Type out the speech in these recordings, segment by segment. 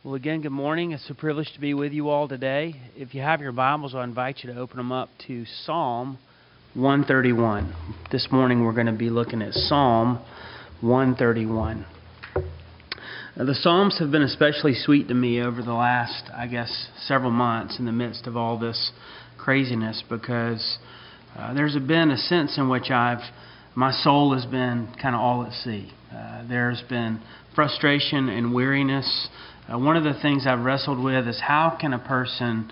Well, again, good morning. It's a privilege to be with you all today. If you have your Bibles, I invite you to open them up to Psalm 131. This morning we're going to be looking at Psalm 131. The Psalms have been especially sweet to me over the last, several months in the midst of all this craziness, because there's been a sense in which my soul has been kind of all at sea. There's been frustration and weariness. One of the things I've wrestled with is how can a person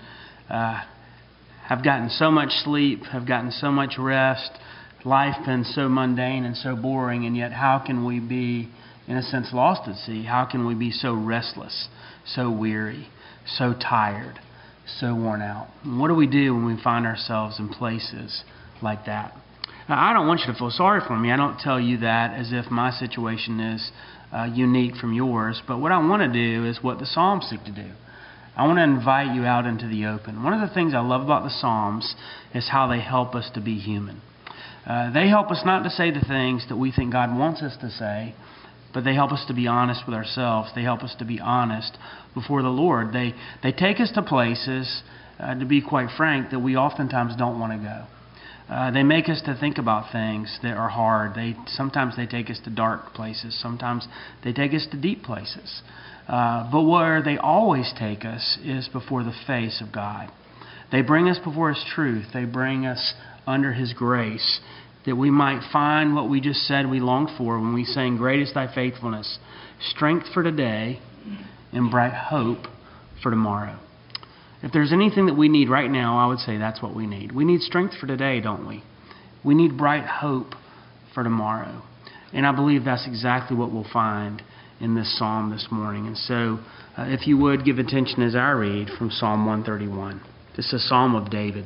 have gotten so much sleep, have gotten so much rest, life been so mundane and so boring, and yet how can we be, in a sense, lost at sea? How can we be so restless, so weary, so tired, so worn out? And what do we do when we find ourselves in places like that? Now, I don't want you to feel sorry for me. I don't tell you that as if my situation is unique from yours. But what I want to do is what the Psalms seek to do. I want to invite you out into the open. One of the things I love about the Psalms is how they help us to be human. They help us not to say the things that we think God wants us to say, but they help us to be honest with ourselves. They help us to be honest before the Lord. They take us to places, to be quite frank, that we oftentimes don't want to go. They make us to think about things that are hard. Sometimes they take us to dark places. Sometimes they take us to deep places. But where they always take us is before the face of God. They bring us before His truth. They bring us under His grace, that we might find what we just said we longed for when we sang, "Great is Thy faithfulness, strength for today, and bright hope for tomorrow." If there's anything that we need right now, I would say that's what we need. We need strength for today, don't we? We need bright hope for tomorrow. And I believe that's exactly what we'll find in this psalm this morning. And so, if you would, give attention as I read from Psalm 131. This is a psalm of David.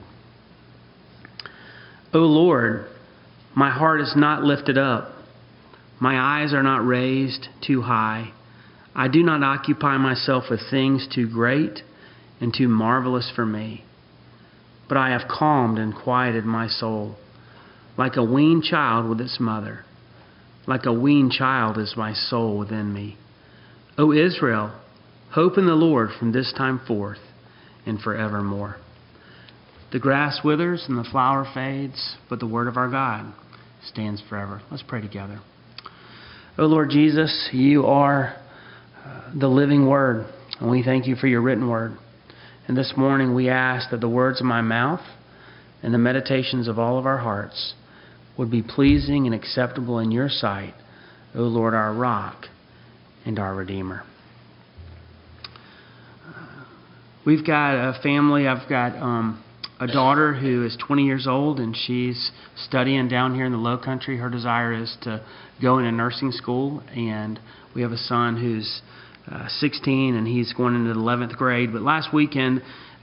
O Lord, my heart is not lifted up. My eyes are not raised too high. I do not occupy myself with things too great and too marvelous for me. But I have calmed and quieted my soul, like a weaned child with its mother. Like a weaned child is my soul within me. O Israel, hope in the Lord from this time forth and forevermore. The grass withers and the flower fades, but the word of our God stands forever. Let's pray together. O Lord Jesus, you are the living word, and we thank you for your written word. And this morning we ask that the words of my mouth and the meditations of all of our hearts would be pleasing and acceptable in your sight, O Lord, our rock and our Redeemer. We've got a family. I've got a daughter who is 20 years old, and she's studying down here in the Low Country. Her desire is to go into nursing school, and we have a son who's 16, and he's going into the 11th grade. But last weekend,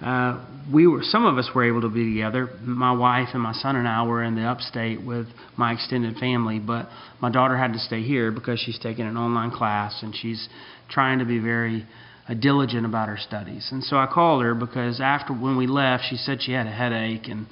some of us were able to be together. My wife and my son and I were in the upstate with my extended family, but my daughter had to stay here because she's taking an online class, and she's trying to be very diligent about her studies. And so I called her because when we left, she said she had a headache, and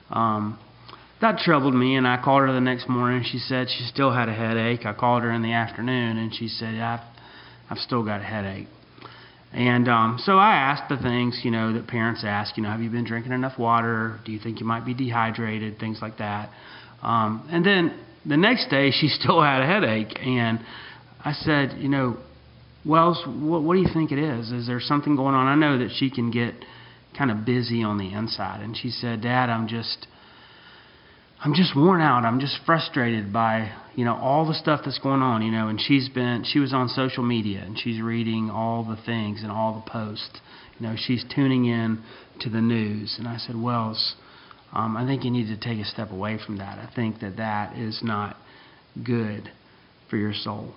that troubled me. And I called her the next morning. She said she still had a headache. I called her in the afternoon, and she said, I've still got a headache. And so I asked the things, that parents ask, have you been drinking enough water? Do you think you might be dehydrated? Things like that. And then the next day, she still had a headache. And I said, well, what do you think it is? Is there something going on? I know that she can get kind of busy on the inside. And she said, Dad, I'm just worn out. I'm just frustrated by, all the stuff that's going on, and she was on social media, and she's reading all the things and all the posts. She's tuning in to the news. And I said, Wells, I think you need to take a step away from that. I think that is not good for your soul.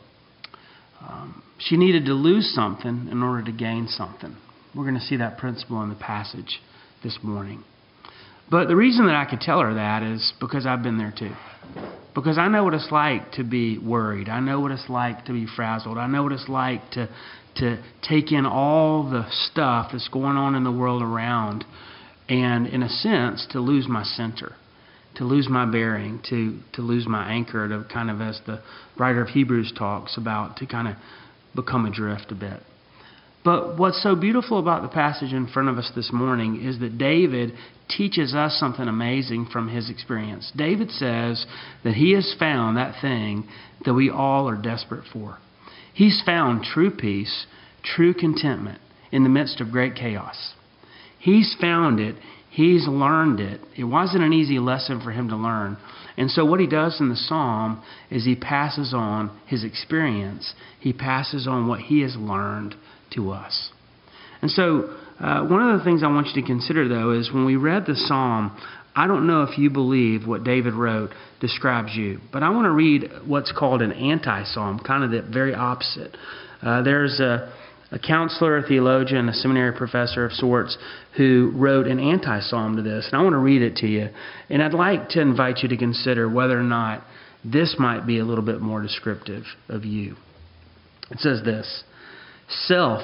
She needed to lose something in order to gain something. We're going to see that principle in the passage this morning. But the reason that I could tell her that is because I've been there too. Because I know what it's like to be worried. I know what it's like to be frazzled. I know what it's like to take in all the stuff that's going on in the world around, and in a sense, to lose my center, to lose my bearing, to lose my anchor, to kind of, as the writer of Hebrews talks about, to kind of become adrift a bit. But what's so beautiful about the passage in front of us this morning is that David teaches us something amazing from his experience. David says that he has found that thing that we all are desperate for. He's found true peace, true contentment in the midst of great chaos. He's found it. He's learned it. It wasn't an easy lesson for him to learn. And so what he does in the psalm is he passes on his experience. He passes on what he has learned to us. And so one of the things I want you to consider, though, is when we read the psalm, I don't know if you believe what David wrote describes you, but I want to read what's called an anti-psalm, kind of the very opposite. There's a counselor, a theologian, a seminary professor of sorts who wrote an anti-psalm to this, and I want to read it to you. And I'd like to invite you to consider whether or not this might be a little bit more descriptive of you. It says this: Self,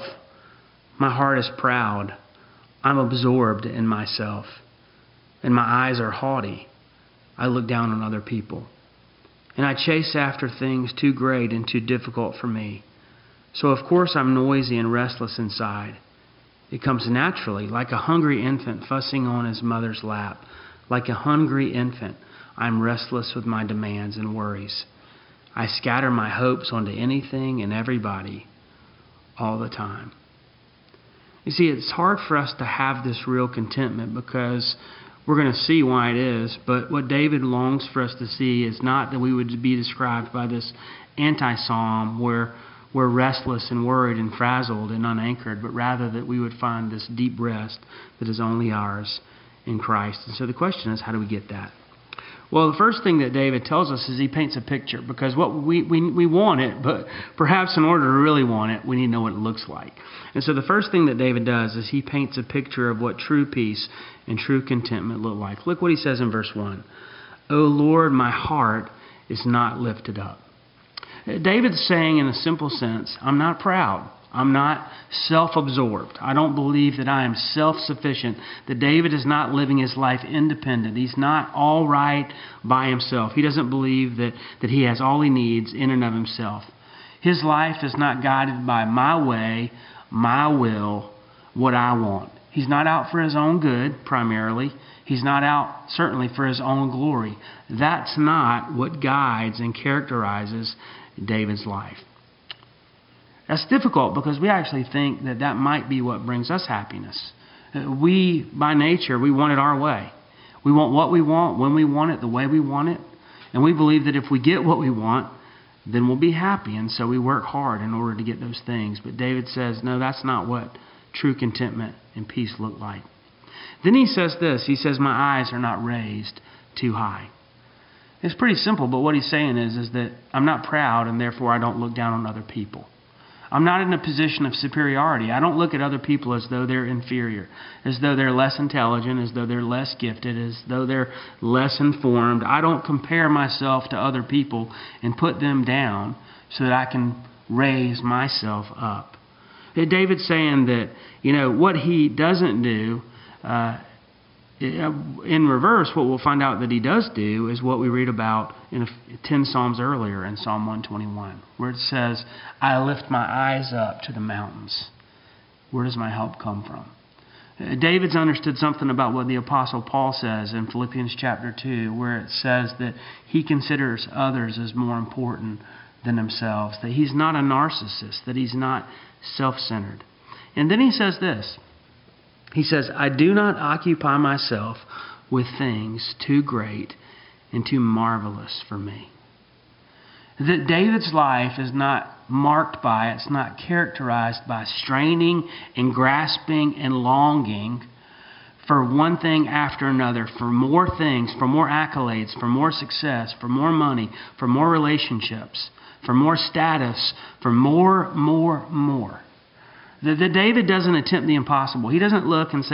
my heart is proud. I'm absorbed in myself, and my eyes are haughty. I look down on other people, and I chase after things too great and too difficult for me. So of course I'm noisy and restless inside. It comes naturally, like a hungry infant fussing on his mother's lap. Like a hungry infant, I'm restless with my demands and worries. I scatter my hopes onto anything and everybody all the time. You see, it's hard for us to have this real contentment because we're going to see why it is. But what David longs for us to see is not that we would be described by this anti-psalm where we're restless and worried and frazzled and unanchored, but rather that we would find this deep rest that is only ours in Christ. And so the question is, how do we get that? Well, the first thing that David tells us is he paints a picture, because what we want it, but perhaps in order to really want it, we need to know what it looks like. And so the first thing that David does is he paints a picture of what true peace and true contentment look like. Look what he says in verse 1. O Lord, my heart is not lifted up. David's saying in a simple sense, I'm not proud. I'm not self-absorbed. I don't believe that I am self-sufficient, that David is not living his life independent. He's not all right by himself. He doesn't believe that he has all he needs in and of himself. His life is not guided by my way, my will, what I want. He's not out for his own good, primarily. He's not out, certainly, for his own glory. That's not what guides and characterizes David's life. That's difficult because we actually think that might be what brings us happiness. We, by nature, we want it our way. We want what we want, when we want it, the way we want it. And we believe that if we get what we want, then we'll be happy. And so we work hard in order to get those things. But David says, no, that's not what true contentment and peace look like. Then he says this. He says, my eyes are not raised too high. It's pretty simple, but what he's saying is that I'm not proud, and therefore I don't look down on other people. I'm not in a position of superiority. I don't look at other people as though they're inferior, as though they're less intelligent, as though they're less gifted, as though they're less informed. I don't compare myself to other people and put them down so that I can raise myself up. David's saying that, what he doesn't do, in reverse, what we'll find out that he does do is what we read about in 10 Psalms earlier in Psalm 121, where it says, I lift my eyes up to the mountains. Where does my help come from? David's understood something about what the Apostle Paul says in Philippians chapter 2, where it says that he considers others as more important than themselves, that he's not a narcissist, that he's not self-centered. And then he says this. He says, I do not occupy myself with things too great and too marvelous for me. That David's life is not marked by, it's not characterized by straining and grasping and longing for one thing after another, for more things, for more accolades, for more success, for more money, for more relationships, for more status, for more. That David doesn't attempt the impossible. He doesn't look and say,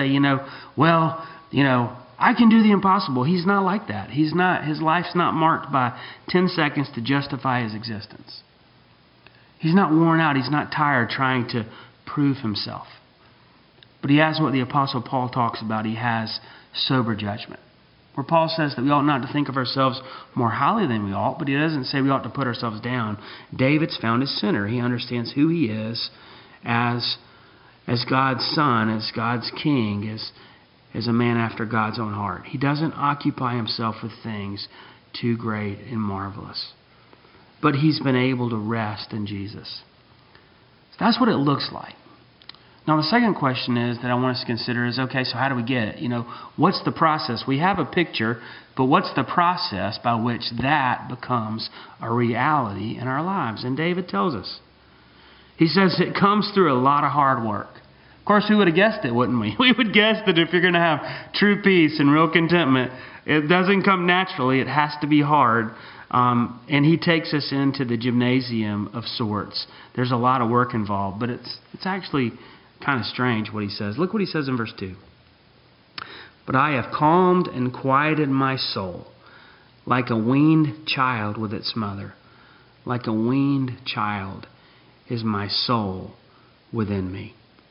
I can do the impossible. He's not like that. His life's not marked by 10 seconds to justify his existence. He's not worn out. He's not tired trying to prove himself. But he has what the Apostle Paul talks about. He has sober judgment. Where Paul says that we ought not to think of ourselves more highly than we ought, but he doesn't say we ought to put ourselves down. David's found his center. He understands who he is as as God's son, as God's king, as a man after God's own heart. He doesn't occupy himself with things too great and marvelous. But he's been able to rest in Jesus. That's what it looks like. Now, the second question is that I want us to consider is, okay, so how do we get it? What's the process? We have a picture, but what's the process by which that becomes a reality in our lives? And David tells us. He says it comes through a lot of hard work. Of course, we would have guessed it, wouldn't we? We would guess that if you're going to have true peace and real contentment, it doesn't come naturally. It has to be hard. And he takes us into the gymnasium of sorts. There's a lot of work involved, but it's actually kind of strange what he says. Look what he says in verse 2. But I have calmed and quieted my soul like a weaned child with its mother. Like a weaned child is my soul within me.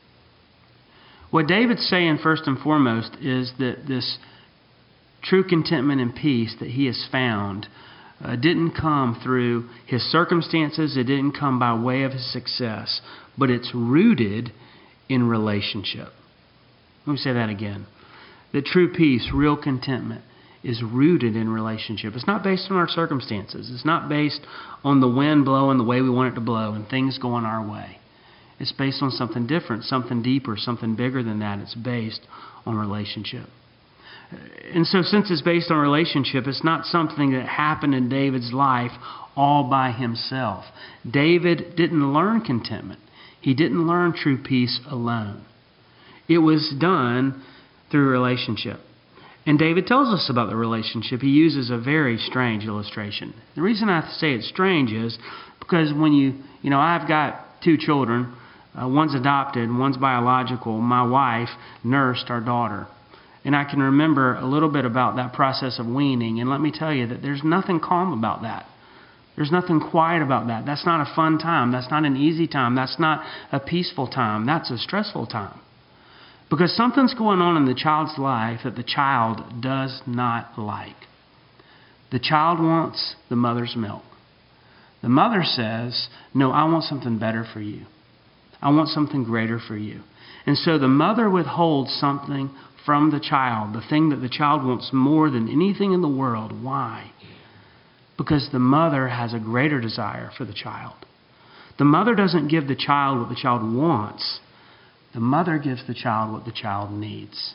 What David's saying first and foremost is that this true contentment and peace that he has found didn't come through his circumstances. It didn't come by way of his success, but it's rooted in relationship. Let me say that again. The true peace, real contentment, is rooted in relationship. It's not based on our circumstances. It's not based on the wind blowing the way we want it to blow and things going our way. It's based on something different, something deeper, something bigger than that. It's based on relationship. And so since it's based on relationship, it's not something that happened in David's life all by himself. David didn't learn contentment. He didn't learn true peace alone. It was done through relationship. And David tells us about the relationship. He uses a very strange illustration. The reason I say it's strange is because when I've got 2 children. One's adopted, one's biological. My wife nursed our daughter. And I can remember a little bit about that process of weaning. And let me tell you that there's nothing calm about that. There's nothing quiet about that. That's not a fun time. That's not an easy time. That's not a peaceful time. That's a stressful time. Because something's going on in the child's life that the child does not like. The child wants the mother's milk. The mother says, no, I want something better for you. I want something greater for you. And so the mother withholds something from the child, the thing that the child wants more than anything in the world. Why? Because the mother has a greater desire for the child. The mother doesn't give the child what the child wants. The mother gives the child what the child needs.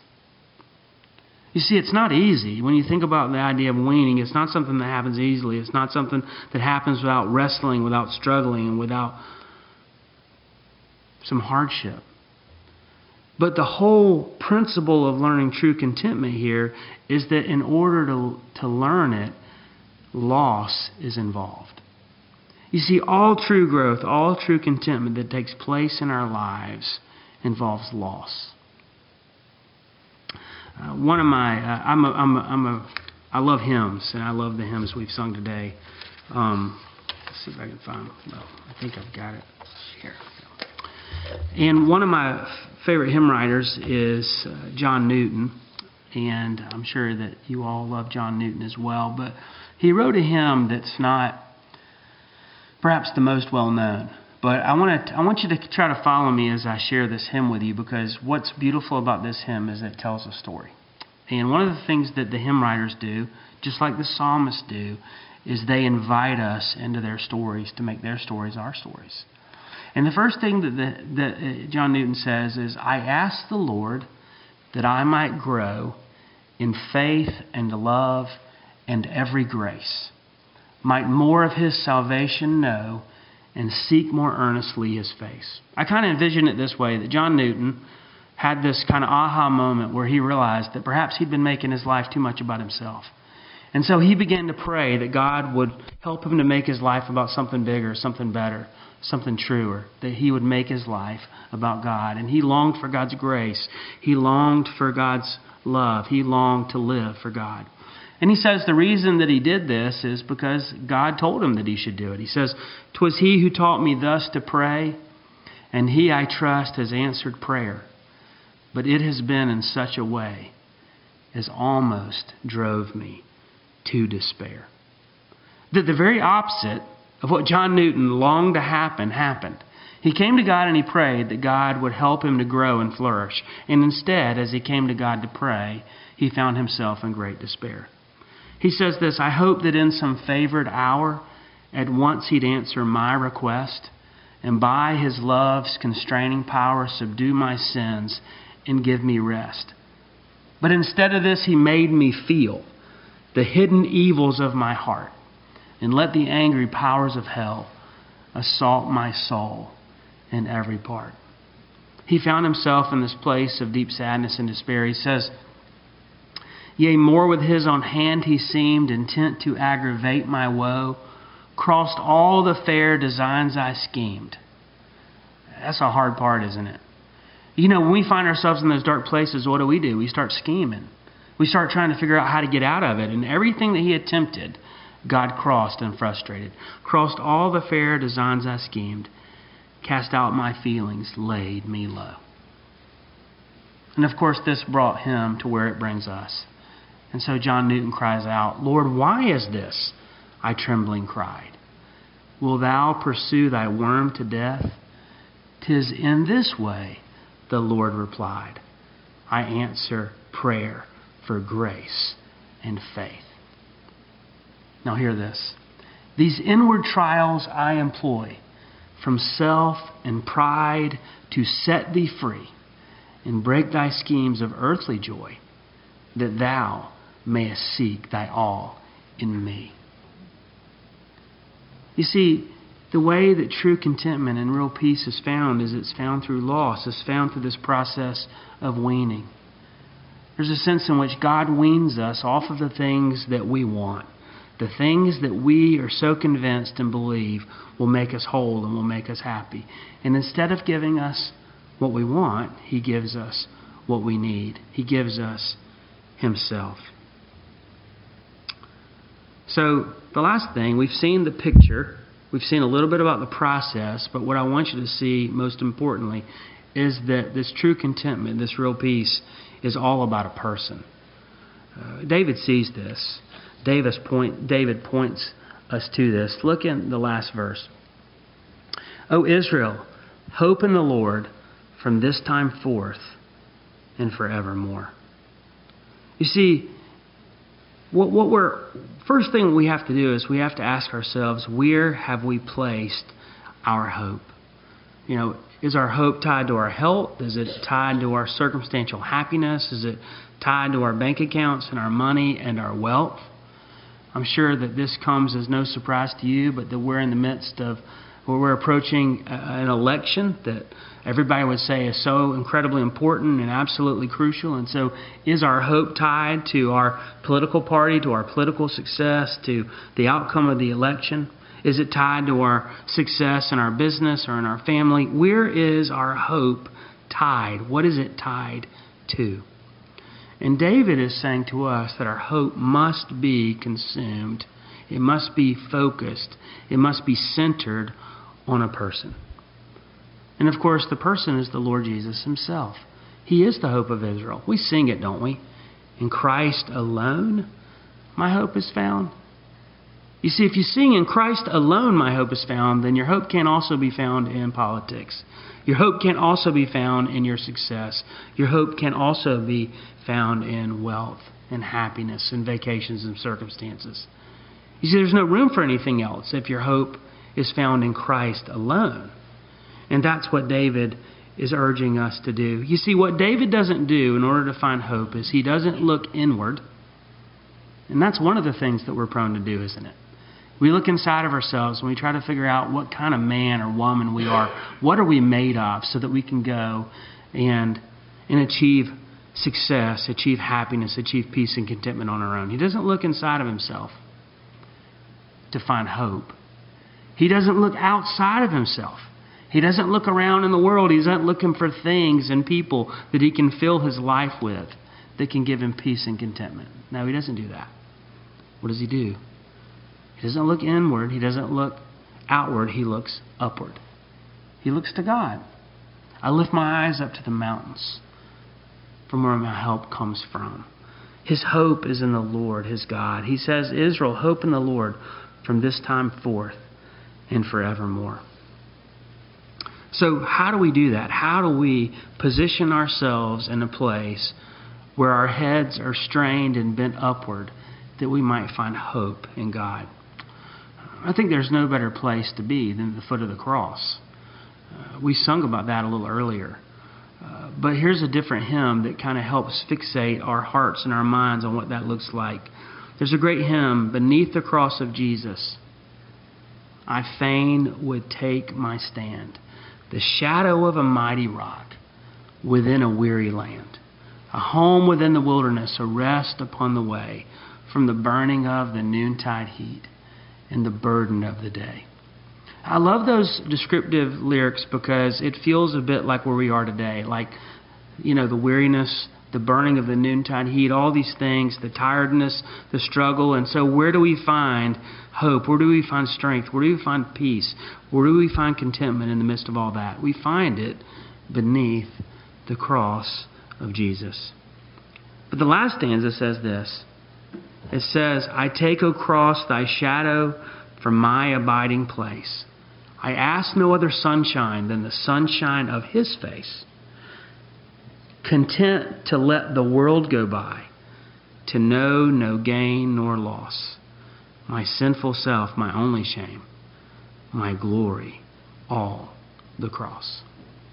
You see, it's not easy. When you think about the idea of weaning, it's not something that happens easily. It's not something that happens without wrestling, without struggling, and without some hardship. But the whole principle of learning true contentment here is that in order to learn it, loss is involved. You see, all true growth, all true contentment that takes place in our lives involves loss. I love hymns, and I love the hymns we've sung today. Let's see if I can find them. No, I think I've got it here. And one of my favorite hymn writers is John Newton, and I'm sure that you all love John Newton as well. But he wrote a hymn that's not perhaps the most well known. But I want you to try to follow me as I share this hymn with you, because what's beautiful about this hymn is it tells a story. And one of the things that the hymn writers do, just like the psalmists do, is they invite us into their stories to make their stories our stories. And the first thing that John Newton says is, I ask the Lord that I might grow in faith and love and every grace, might more of His salvation know, and seek more earnestly His face. I kind of envision it this way, that John Newton had this kind of aha moment where he realized that perhaps he'd been making his life too much about himself. And so he began to pray that God would help him to make his life about something bigger, something better, something truer, that he would make his life about God. And he longed for God's grace. He longed for God's love. He longed to live for God. And he says the reason that he did this is because God told him that he should do it. He says, "'Twas He who taught me thus to pray, and He, I trust, has answered prayer. But it has been in such a way as almost drove me to despair." That the very opposite of what John Newton longed to happen, happened. He came to God and he prayed that God would help him to grow and flourish. And instead, as he came to God to pray, he found himself in great despair. He says this, I hope that in some favored hour, at once he'd answer my request, and by his love's constraining power subdue my sins and give me rest. But instead of this, he made me feel the hidden evils of my heart, and let the angry powers of hell assault my soul in every part. He found himself in this place of deep sadness and despair. He says, yea, more with his own hand he seemed, intent to aggravate my woe, crossed all the fair designs I schemed. That's a hard part, isn't it? You know, when we find ourselves in those dark places, what do? We start scheming. We start trying to figure out how to get out of it. And everything that he attempted, God crossed and frustrated. Crossed all the fair designs I schemed, cast out my feelings, laid me low. And of course, this brought him to where it brings us. And so John Newton cries out, Lord, why is this? I trembling cried. Will thou pursue thy worm to death? 'Tis in this way, the Lord replied. I answer prayer for grace and faith. Now hear this. These inward trials I employ from self and pride to set thee free and break thy schemes of earthly joy, that thou mayest seek thy all in me. You see, the way that true contentment and real peace is found is it's found through loss. It's found through this process of weaning. There's a sense in which God weans us off of the things that we want. The things that we are so convinced and believe will make us whole and will make us happy. And instead of giving us what we want, He gives us what we need. He gives us Himself. So the last thing, we've seen the picture. We've seen a little bit about the process. But what I want you to see, most importantly, is that this true contentment, this real peace, is all about a person. David sees this. David points us to this. Look in the last verse. O Israel, hope in the Lord from this time forth and forevermore. You see, first thing we have to do is we have to ask ourselves, where have we placed our hope? You know, is our hope tied to our health? Is it tied to our circumstantial happiness? Is it tied to our bank accounts and our money and our wealth? I'm sure that this comes as no surprise to you, but that we're in the midst of, where we're approaching an election that everybody would say is so incredibly important and absolutely crucial. And so is our hope tied to our political party, to our political success, to the outcome of the election? Is it tied to our success in our business or in our family? Where is our hope tied? What is it tied to? And David is saying to us that our hope must be consumed. It must be focused. It must be centered on a person. And of course, the person is the Lord Jesus Himself. He is the hope of Israel. We sing it, don't we? In Christ alone, my hope is found. You see, if you sing in Christ alone, my hope is found, then your hope can also be found in politics. Your hope can also be found in your success. Your hope can also be found in wealth and happiness and vacations and circumstances. You see, there's no room for anything else if your hope is found in Christ alone. And that's what David is urging us to do. You see, what David doesn't do in order to find hope is he doesn't look inward. And that's one of the things that we're prone to do, isn't it? We look inside of ourselves and we try to figure out what kind of man or woman we are. What are we made of so that we can go and achieve success, achieve happiness, achieve peace and contentment on our own. He doesn't look inside of himself to find hope. He doesn't look outside of himself. He doesn't look around in the world. He's not looking for things and people that he can fill his life with that can give him peace and contentment. No, he doesn't do that. What does he do? He doesn't look inward. He doesn't look outward. He looks upward. He looks to God. I lift my eyes up to the mountains from where my help comes from. His hope is in the Lord, his God. He says, Israel, hope in the Lord from this time forth and forevermore. So how do we do that? How do we position ourselves in a place where our heads are strained and bent upward, that we might find hope in God? I think there's no better place to be than the foot of the cross. We sung about that a little earlier. But here's a different hymn that kind of helps fixate our hearts and our minds on what that looks like. There's a great hymn, "Beneath the Cross of Jesus, I fain would take my stand, the shadow of a mighty rock within a weary land, a home within the wilderness, a rest upon the way from the burning of the noontide heat and the burden of the day." I love those descriptive lyrics because it feels a bit like where we are today, like, the weariness, the burning of the noontide heat, all these things, the tiredness, the struggle. And so where do we find hope? Where do we find strength? Where do we find peace? Where do we find contentment in the midst of all that? We find it beneath the cross of Jesus. But the last stanza says this. It says, "I take, O cross, thy shadow for my abiding place. I ask no other sunshine than the sunshine of his face. Content to let the world go by, to know no gain nor loss. My sinful self, my only shame, my glory, all the cross."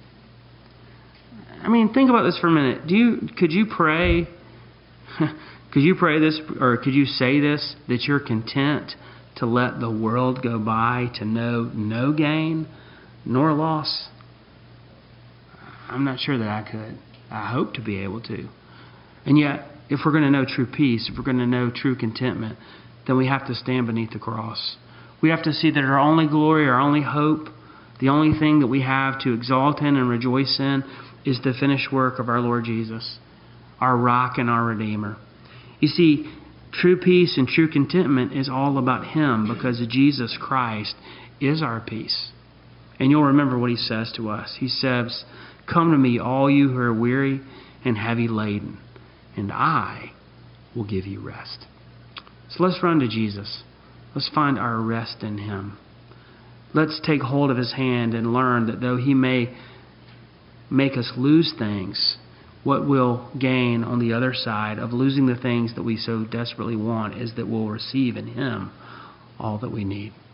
I mean, think about this for a minute. Could you pray? Could you pray this, or could you say this, that you're content to let the world go by, to know no gain nor loss? I'm not sure that I could. I hope to be able to. And yet, if we're going to know true peace, if we're going to know true contentment, then we have to stand beneath the cross. We have to see that our only glory, our only hope, the only thing that we have to exalt in and rejoice in is the finished work of our Lord Jesus, our rock and our Redeemer. You see, true peace and true contentment is all about Him, because Jesus Christ is our peace. And you'll remember what He says to us. He says, "Come to me, all you who are weary and heavy laden, and I will give you rest." So let's run to Jesus. Let's find our rest in Him. Let's take hold of His hand and learn that though He may make us lose things, what we'll gain on the other side of losing the things that we so desperately want is that we'll receive in Him all that we need.